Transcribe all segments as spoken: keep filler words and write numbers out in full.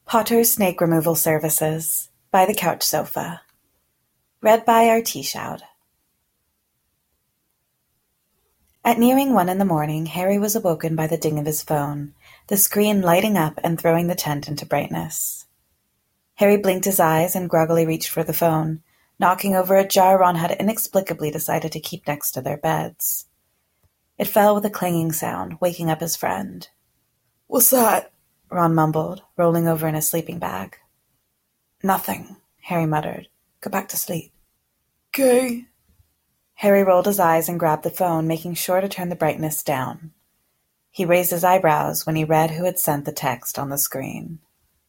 Potter's Snake Removal Services by the Couch Sofa. Read by Artishoud. At nearing one in the morning, Harry was awoken by the ding of his phone, the screen lighting up and throwing the tent into brightness. Harry blinked his eyes and groggily reached for the phone, knocking over a jar Ron had inexplicably decided to keep next to their beds. It fell with a clanging sound, waking up his friend. "What's that?" Ron mumbled, rolling over in his sleeping bag. "Nothing," Harry muttered. "Go back to sleep." "'Kay." Harry rolled his eyes and grabbed the phone, making sure to turn the brightness down. He raised his eyebrows when he read who had sent the text on the screen.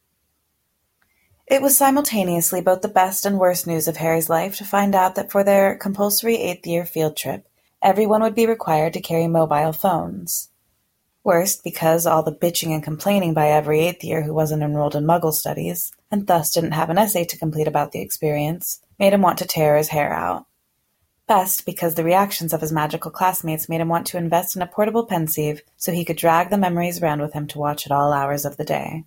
It was simultaneously both the best and worst news of Harry's life to find out that for their compulsory eighth-year field trip, everyone would be required to carry mobile phones. Worst, because all the bitching and complaining by every eighth year who wasn't enrolled in Muggle studies, and thus didn't have an essay to complete about the experience, made him want to tear his hair out. Best, because the reactions of his magical classmates made him want to invest in a portable pensieve so he could drag the memories around with him to watch at all hours of the day.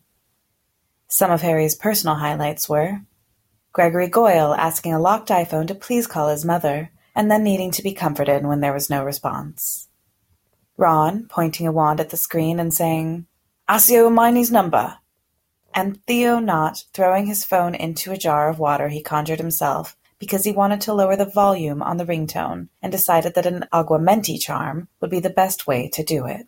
Some of Harry's personal highlights were Gregory Goyle asking a locked iPhone to please call his mother, and then needing to be comforted when there was no response. Ron pointing a wand at the screen and saying, "Accio Hermione's number," and Theo not throwing his phone into a jar of water he conjured himself because he wanted to lower the volume on the ringtone and decided that an aguamenti charm would be the best way to do it.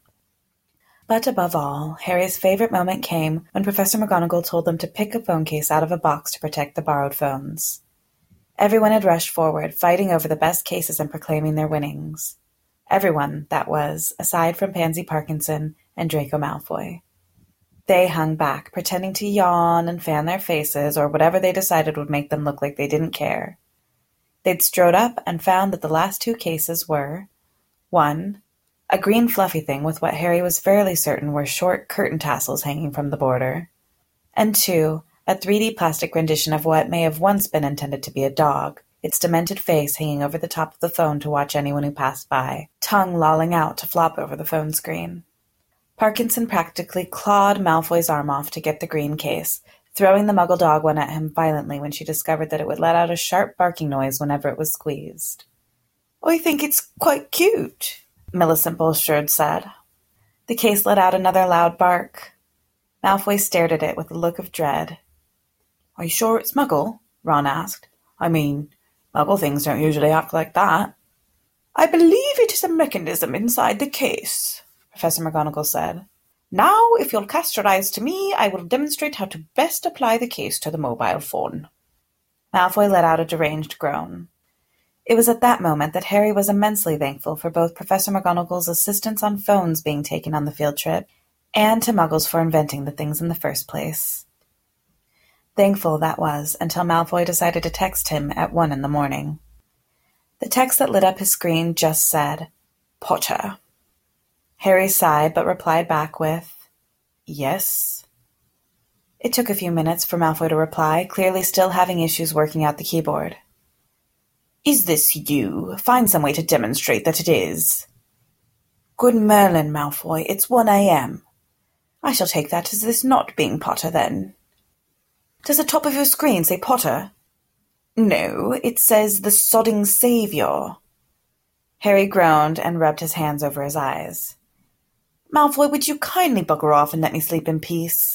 But above all, Harry's favorite moment came when Professor McGonagall told them to pick a phone case out of a box to protect the borrowed phones. Everyone had rushed forward, fighting over the best cases and proclaiming their winnings. Everyone, that was, aside from Pansy Parkinson and Draco Malfoy. They hung back, pretending to yawn and fan their faces or whatever they decided would make them look like they didn't care. They'd strode up and found that the last two cases were one, a green fluffy thing with what Harry was fairly certain were short curtain tassels hanging from the border, and two, a three D plastic rendition of what may have once been intended to be a dog, its demented face hanging over the top of the phone to watch anyone who passed by, tongue lolling out to flop over the phone screen. Parkinson practically clawed Malfoy's arm off to get the green case, throwing the Muggle dog one at him violently when she discovered that it would let out a sharp barking noise whenever it was squeezed. "I think it's quite cute," Millicent Bulstrode said. The case let out another loud bark. Malfoy stared at it with a look of dread. "Are you sure it's Muggle?" Ron asked. "I mean, Muggle things don't usually act like that." "I believe it is a mechanism inside the case," Professor McGonagall said. "Now, if you'll cast your eyes to me, I will demonstrate how to best apply the case to the mobile phone." Malfoy let out a deranged groan. It was at that moment that Harry was immensely thankful for both Professor McGonagall's assistance on phones being taken on the field trip, and to Muggles for inventing the things in the first place. Thankful, that was, until Malfoy decided to text him at one in the morning. The text that lit up his screen just said, "Potter." Harry sighed, but replied back with, "Yes." It took a few minutes for Malfoy to reply, clearly still having issues working out the keyboard. "Is this you? Find some way to demonstrate that it is." "Good Merlin, Malfoy, it's one a m I shall take that as this not being Potter, then." "Does the top of your screen say Potter?" "No, it says the sodding saviour." Harry groaned and rubbed his hands over his eyes. "Malfoy, would you kindly bugger off and let me sleep in peace?"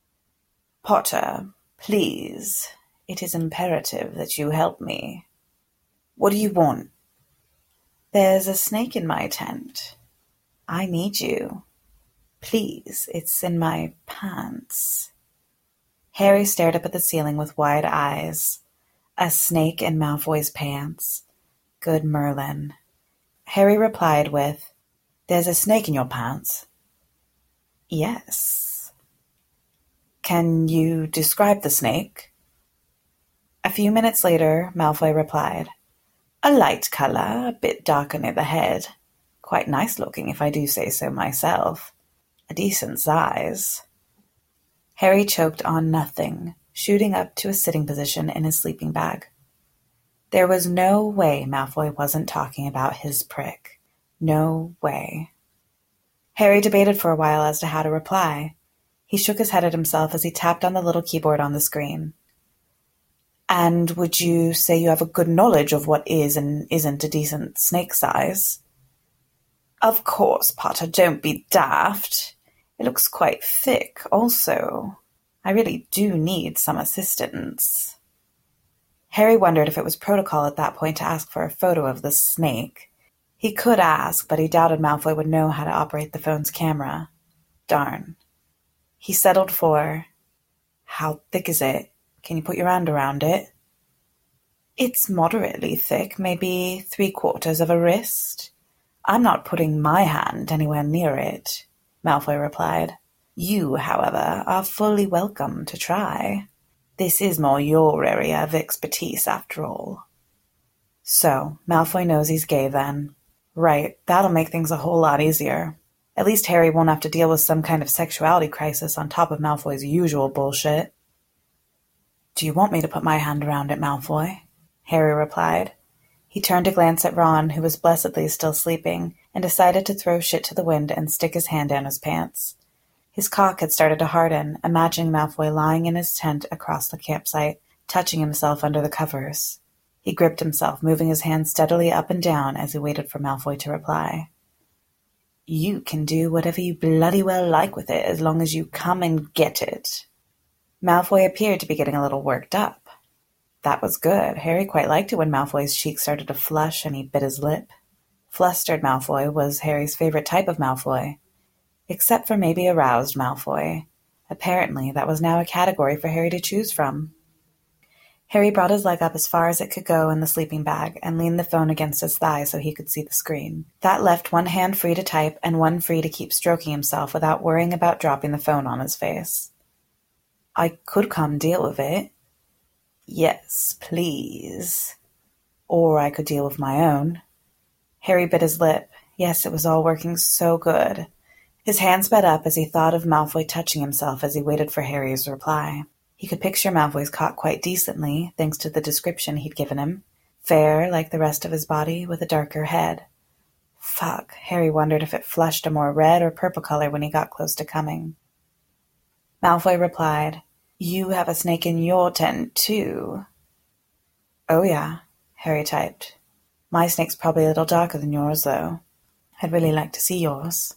"Potter, please. It is imperative that you help me." "What do you want?" "There's a snake in my tent. I need you. Please, it's in my pants." Harry stared up at the ceiling with wide eyes. A snake in Malfoy's pants. Good Merlin. Harry replied with, "There's a snake in your pants?" "Yes." "Can you describe the snake?" A few minutes later, Malfoy replied, "A light color, a bit darker near the head. Quite nice looking, if I do say so myself. A decent size." Harry choked on nothing, shooting up to a sitting position in his sleeping bag. There was no way Malfoy wasn't talking about his prick. No way. Harry debated for a while as to how to reply. He shook his head at himself as he tapped on the little keyboard on the screen. And would you say you have a good knowledge of what is and isn't a decent snake size? Of course, Potter, don't be daft. It looks quite thick, also. I really do need some assistance. Harry wondered if it was protocol at that point to ask for a photo of the snake. He could ask, but he doubted Malfoy would know how to operate the phone's camera. Darn. He settled for, How thick is it? Can you put your hand around it? It's moderately thick, maybe three-quarters of a wrist. I'm not putting my hand anywhere near it, Malfoy replied. You, however, are fully welcome to try. This is more your area of expertise, after all. So, Malfoy knows he's gay, then. Right, that'll make things a whole lot easier. At least Harry won't have to deal with some kind of sexuality crisis on top of Malfoy's usual bullshit. Do you want me to put my hand around it, Malfoy? Harry replied. He turned to glance at Ron, who was blessedly still sleeping, and decided to throw shit to the wind and stick his hand down his pants. His cock had started to harden, imagining Malfoy lying in his tent across the campsite, touching himself under the covers. He gripped himself, moving his hand steadily up and down as he waited for Malfoy to reply. You can do whatever you bloody well like with it, as long as you come and get it. Malfoy appeared to be getting a little worked up. That was good. Harry quite liked it when Malfoy's cheeks started to flush and he bit his lip. Flustered Malfoy was Harry's favorite type of Malfoy. Except for maybe aroused Malfoy. Apparently, that was now a category for Harry to choose from. Harry brought his leg up as far as it could go in the sleeping bag and leaned the phone against his thigh so he could see the screen. That left one hand free to type and one free to keep stroking himself without worrying about dropping the phone on his face. I could come deal with it. Yes, please. Or I could deal with my own. Harry bit his lip. Yes, it was all working so good. His hand sped up as he thought of Malfoy touching himself as he waited for Harry's reply. He could picture Malfoy's cock quite decently, thanks to the description he'd given him. Fair, like the rest of his body, with a darker head. Fuck, Harry wondered if it flushed a more red or purple color when he got close to coming. Malfoy replied, You have a snake in your tent, too. Oh yeah, Harry typed. My snake's probably a little darker than yours, though. I'd really like to see yours.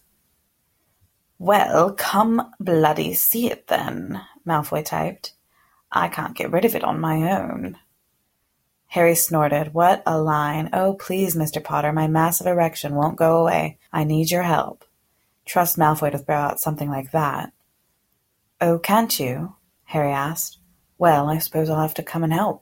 Well, come bloody see it then, Malfoy typed. I can't get rid of it on my own. Harry snorted. What a line. Oh, please, Mister Potter, my massive erection won't go away. I need your help. Trust Malfoy to throw out something like that. Oh, can't you? Harry asked. Well, I suppose I'll have to come and help.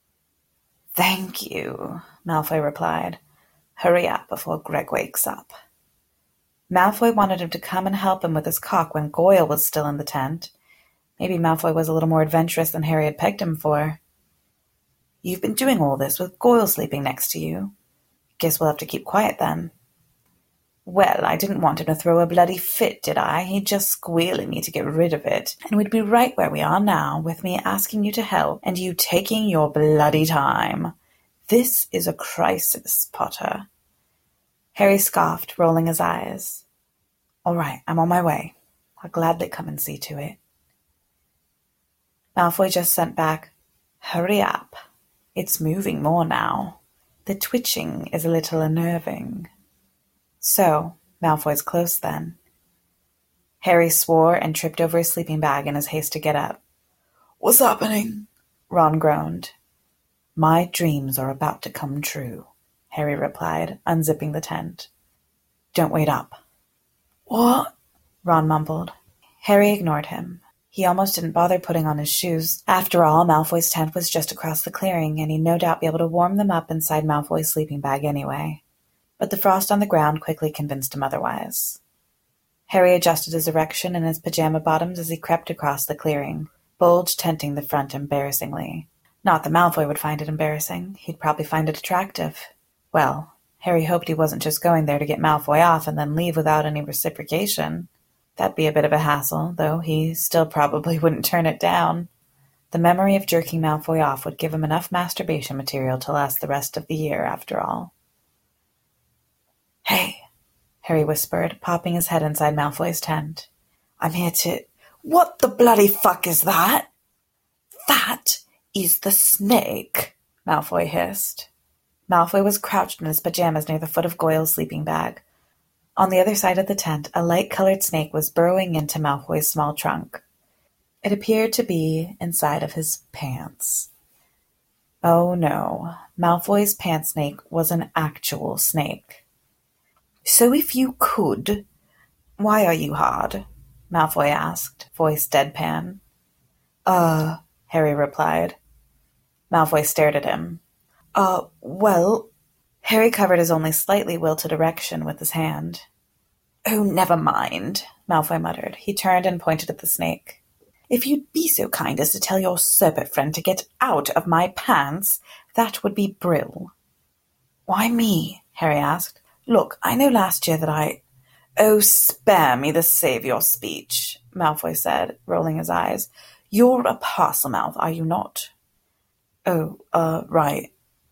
Thank you, Malfoy replied. Hurry up before Greg wakes up. Malfoy wanted him to come and help him with his cock when Goyle was still in the tent. Maybe Malfoy was a little more adventurous than Harry had pegged him for. You've been doing all this with Goyle sleeping next to you. Guess we'll have to keep quiet then. Well, I didn't want him to throw a bloody fit, did I? He'd just squeal at me to get rid of it, and we'd be right where we are now, with me asking you to help, and you taking your bloody time. This is a crisis, Potter. Harry scoffed, rolling his eyes. All right, I'm on my way. I'll gladly come and see to it. Malfoy just sent back, Hurry up. It's moving more now. The twitching is a little unnerving. So, Malfoy's close then. Harry swore and tripped over his sleeping bag in his haste to get up. What's happening? Ron groaned. My dreams are about to come true, Harry replied, unzipping the tent. Don't wait up. What? Ron mumbled. Harry ignored him. He almost didn't bother putting on his shoes. After all, Malfoy's tent was just across the clearing, and he'd no doubt be able to warm them up inside Malfoy's sleeping bag anyway. But the frost on the ground quickly convinced him otherwise. Harry adjusted his erection in his pajama bottoms as he crept across the clearing, bulge tenting the front embarrassingly. Not that Malfoy would find it embarrassing. He'd probably find it attractive. Well, Harry hoped he wasn't just going there to get Malfoy off and then leave without any reciprocation. That'd be a bit of a hassle, though he still probably wouldn't turn it down. The memory of jerking Malfoy off would give him enough masturbation material to last the rest of the year, after all. Hey, Harry whispered, popping his head inside Malfoy's tent. I'm here to... What the bloody fuck is that? That is the snake, Malfoy hissed. Malfoy was crouched in his pajamas near the foot of Goyle's sleeping bag. On the other side of the tent, a light-colored snake was burrowing into Malfoy's small trunk. It appeared to be inside of his pants. Oh no, Malfoy's pant snake was an actual snake. So if you could... Why are you hard? Malfoy asked, voice deadpan. Uh, Harry replied. Malfoy stared at him. Uh, well... Harry covered his only slightly wilted erection with his hand. Oh, never mind, Malfoy muttered. He turned and pointed at the snake. If you'd be so kind as to tell your serpent friend to get out of my pants, that would be brill. Why me? Harry asked. Look, I know last year that I... Oh, spare me the saviour speech, Malfoy said, rolling his eyes. You're a Parselmouth, are you not? Oh, uh, right.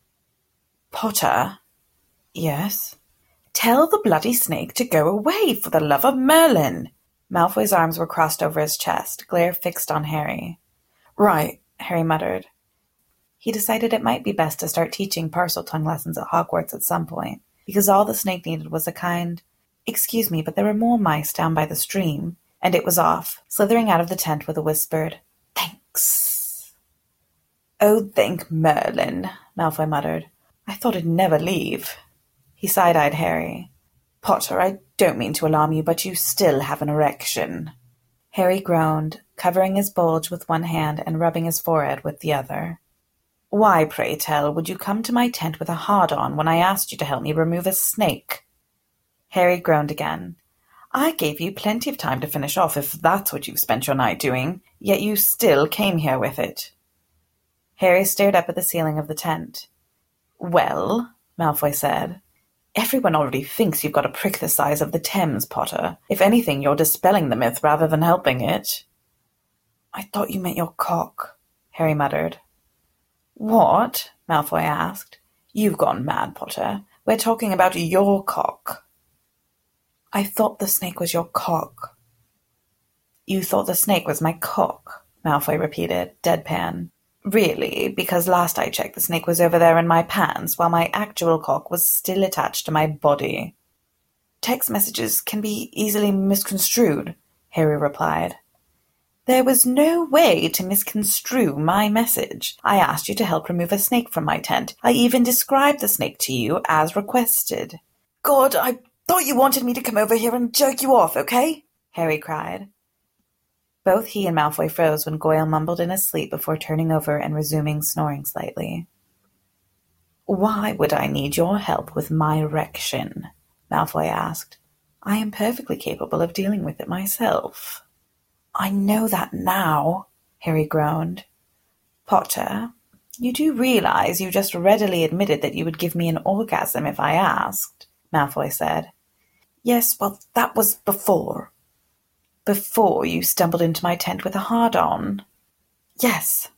Potter? Yes? Tell the bloody snake to go away, for the love of Merlin! Malfoy's arms were crossed over his chest, glare fixed on Harry. Right, Harry muttered. He decided it might be best to start teaching Parseltongue lessons at Hogwarts at some point, because all the snake needed was a kind, "Excuse me, but there are more mice down by the stream," and it was off, slithering out of the tent with a whispered, "Thanks." "Oh, thank Merlin," Malfoy muttered. "I thought it'd never leave." He side-eyed Harry. "Potter, I don't mean to alarm you, but you still have an erection." Harry groaned, covering his bulge with one hand and rubbing his forehead with the other. "Why, pray tell, would you come to my tent with a hard-on when I asked you to help me remove a snake?" Harry groaned again. "I gave you plenty of time to finish off if that's what you've spent your night doing, yet you still came here with it." Harry stared up at the ceiling of the tent. "Well," Malfoy said, "everyone already thinks you've got a prick the size of the Thames, Potter. If anything, you're dispelling the myth rather than helping it." "I thought you meant your cock," Harry muttered. "What?" Malfoy asked. "You've gone mad, Potter. We're talking about your cock." "I thought the snake was your cock." "You thought the snake was my cock," Malfoy repeated, deadpan. "Really, because last I checked the snake was over there in my pants, while my actual cock was still attached to my body." "Text messages can be easily misconstrued," Harry replied. "There was no way to misconstrue my message. I asked you to help remove a snake from my tent. I even described the snake to you as requested." "God, I thought you wanted me to come over here and jerk you off, okay?" Harry cried. Both he and Malfoy froze when Goyle mumbled in his sleep before turning over and resuming snoring slightly. "Why would I need your help with my erection?" Malfoy asked. "I am perfectly capable of dealing with it myself." "I know that now," Harry groaned. "Potter, you do realize you just readily admitted that you would give me an orgasm if I asked," Malfoy said. "Yes, well, that was before." "Before you stumbled into my tent with a hard-on?" "Yes."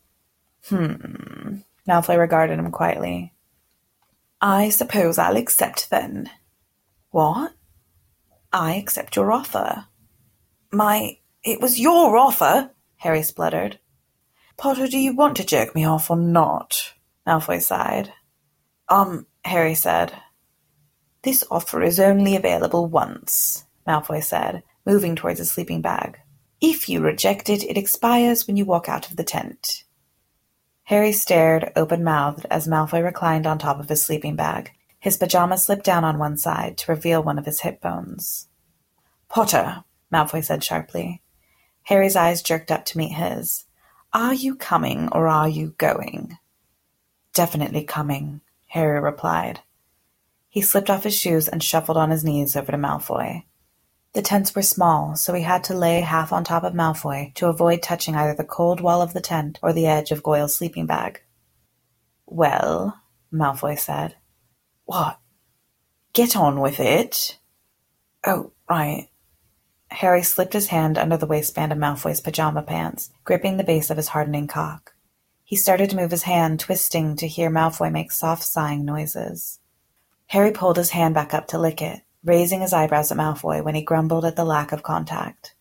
Hmm. Malfoy regarded him quietly. "I suppose I'll accept then." "What?" "I accept your offer." "My... it was your offer," Harry spluttered. "Potter, do you want to jerk me off or not?" Malfoy sighed. Um, Harry said. "This offer is only available once," Malfoy said, moving towards his sleeping bag. "If you reject it, it expires when you walk out of the tent." Harry stared, open-mouthed, as Malfoy reclined on top of his sleeping bag. His pajamas slipped down on one side to reveal one of his hip bones. "Potter," Malfoy said sharply. Harry's eyes jerked up to meet his. "Are you coming or are you going?" "Definitely coming," Harry replied. He slipped off his shoes and shuffled on his knees over to Malfoy. The tents were small, so he had to lay half on top of Malfoy to avoid touching either the cold wall of the tent or the edge of Goyle's sleeping bag. "Well," Malfoy said. "What?" "Get on with it." "Oh, right." Harry slipped his hand under the waistband of Malfoy's pajama pants, gripping the base of his hardening cock. He started to move his hand, twisting to hear Malfoy make soft sighing noises. Harry pulled his hand back up to lick it, raising his eyebrows at Malfoy when he grumbled at the lack of contact.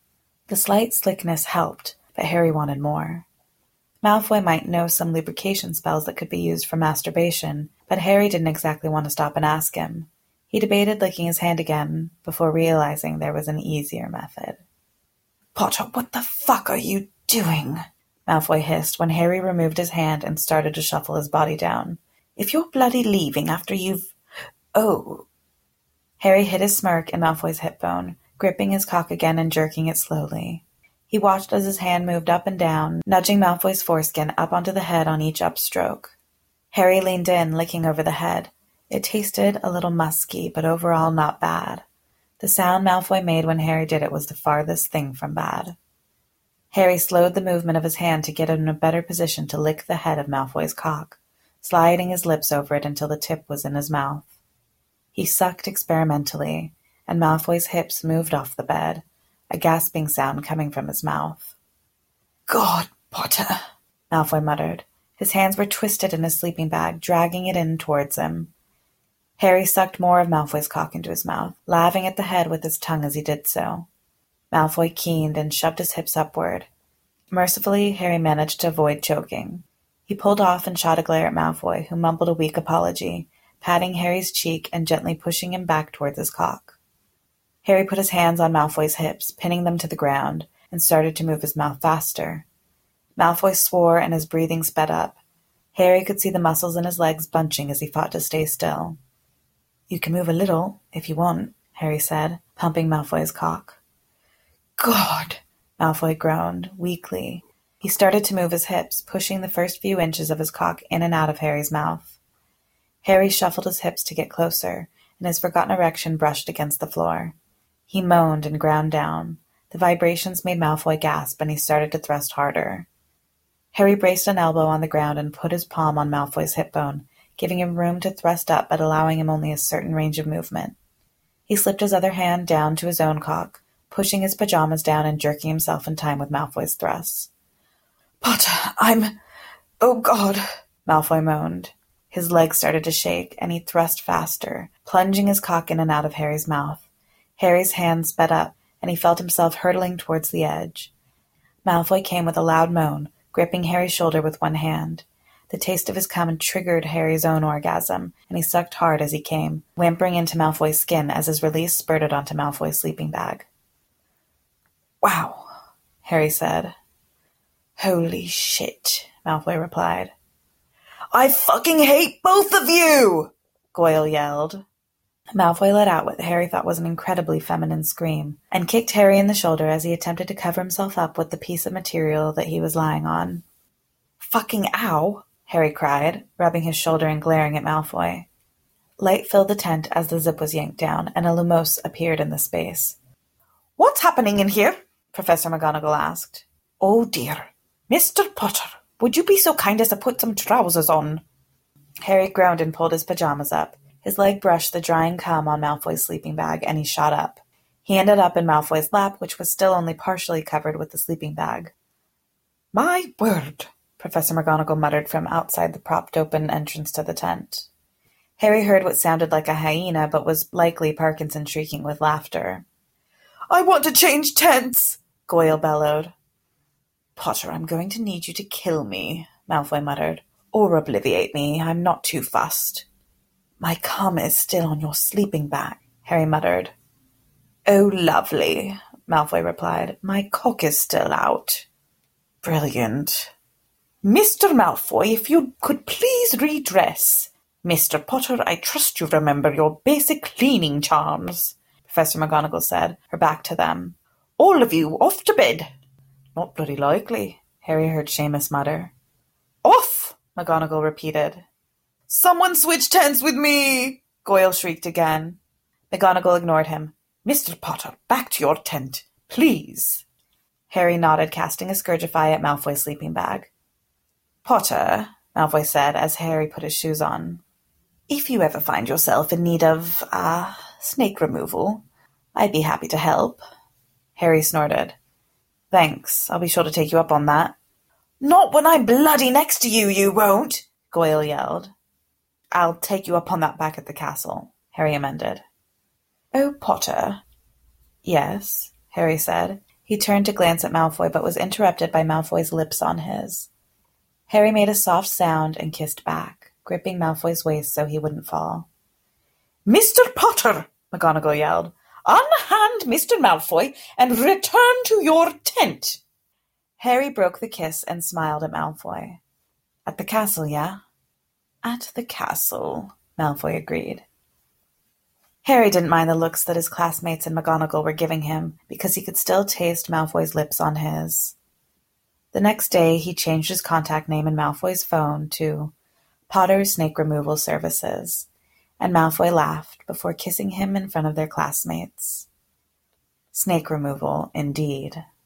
The slight slickness helped, but Harry wanted more. Malfoy might know some lubrication spells that could be used for masturbation, but Harry didn't exactly want to stop and ask him. He debated licking his hand again before realizing there was an easier method. "Potter, what the fuck are you doing?" Malfoy hissed when Harry removed his hand and started to shuffle his body down. "If you're bloody leaving after you've... Oh." Harry hid his smirk in Malfoy's hip bone, gripping his cock again and jerking it slowly. He watched as his hand moved up and down, nudging Malfoy's foreskin up onto the head on each upstroke. Harry leaned in, licking over the head. It tasted a little musky, but overall not bad. The sound Malfoy made when Harry did it was the farthest thing from bad. Harry slowed the movement of his hand to get in a better position to lick the head of Malfoy's cock, sliding his lips over it until the tip was in his mouth. He sucked experimentally, and Malfoy's hips moved off the bed, a gasping sound coming from his mouth. "God, Potter," Malfoy muttered. His hands were twisted in his sleeping bag, dragging it in towards him. Harry sucked more of Malfoy's cock into his mouth, laving at the head with his tongue as he did so. Malfoy keened and shoved his hips upward. Mercifully, Harry managed to avoid choking. He pulled off and shot a glare at Malfoy, who mumbled a weak apology, patting Harry's cheek and gently pushing him back towards his cock. Harry put his hands on Malfoy's hips, pinning them to the ground, and started to move his mouth faster. Malfoy swore and his breathing sped up. Harry could see the muscles in his legs bunching as he fought to stay still. "You can move a little, if you want," Harry said, pumping Malfoy's cock. "God!" Malfoy groaned, weakly. He started to move his hips, pushing the first few inches of his cock in and out of Harry's mouth. Harry shuffled his hips to get closer, and his forgotten erection brushed against the floor. He moaned and ground down. The vibrations made Malfoy gasp, and he started to thrust harder. Harry braced an elbow on the ground and put his palm on Malfoy's hip bone, giving him room to thrust up but allowing him only a certain range of movement. He slipped his other hand down to his own cock, pushing his pajamas down and jerking himself in time with Malfoy's thrusts. "Potter, I'm... Oh, God!" Malfoy moaned. His legs started to shake, and he thrust faster, plunging his cock in and out of Harry's mouth. Harry's hand sped up, and he felt himself hurtling towards the edge. Malfoy came with a loud moan, gripping Harry's shoulder with one hand. The taste of his cum triggered Harry's own orgasm, and he sucked hard as he came, whimpering into Malfoy's skin as his release spurted onto Malfoy's sleeping bag. "Wow," Harry said. "Holy shit," Malfoy replied. "I fucking hate both of you!" Goyle yelled. Malfoy let out what Harry thought was an incredibly feminine scream, and kicked Harry in the shoulder as he attempted to cover himself up with the piece of material that he was lying on. "Fucking ow!" Harry cried, rubbing his shoulder and glaring at Malfoy. Light filled the tent as the zip was yanked down, and a Lumos appeared in the space. "What's happening in here?" Professor McGonagall asked. "Oh dear. Mister Potter, would you be so kind as to put some trousers on?" Harry groaned and pulled his pajamas up. His leg brushed the drying cum on Malfoy's sleeping bag, and he shot up. He ended up in Malfoy's lap, which was still only partially covered with the sleeping bag. "My word," Professor McGonagall muttered from outside the propped-open entrance to the tent. Harry heard what sounded like a hyena, but was likely Parkinson shrieking with laughter. "I want to change tents!" Goyle bellowed. "Potter, I'm going to need you to kill me," Malfoy muttered. "Or obliviate me. I'm not too fussed." "My cum is still on your sleeping bag," Harry muttered. "Oh, lovely," Malfoy replied. "My cock is still out." "Brilliant." "Mister Malfoy, if you could please redress. Mister Potter, I trust you remember your basic cleaning charms," Professor McGonagall said, her back to them. "All of you, off to bed." "Not bloody likely," Harry heard Seamus mutter. "Off!" McGonagall repeated. "Someone switch tents with me!" Goyle shrieked again. McGonagall ignored him. "Mister Potter, back to your tent, please." Harry nodded, casting a Scourgify at Malfoy's sleeping bag. "Potter," Malfoy said as Harry put his shoes on, "if you ever find yourself in need of, ah, uh, snake removal, I'd be happy to help." Harry snorted. "Thanks, I'll be sure to take you up on that." "Not when I'm bloody next to you, you won't!" Goyle yelled. "I'll take you up on that back at the castle," Harry amended. "Oh, Potter." "Yes," Harry said. He turned to glance at Malfoy, but was interrupted by Malfoy's lips on his. Harry made a soft sound and kissed back, gripping Malfoy's waist so he wouldn't fall. "Mister Potter!" McGonagall yelled. "Unhand Mister Malfoy and return to your tent!" Harry broke the kiss and smiled at Malfoy. "At the castle, yeah?" "At the castle," Malfoy agreed. Harry didn't mind the looks that his classmates and McGonagall were giving him, because he could still taste Malfoy's lips on his. The next day he changed his contact name in Malfoy's phone to Potter Snake Removal Services, and Malfoy laughed before kissing him in front of their classmates. Snake removal, indeed.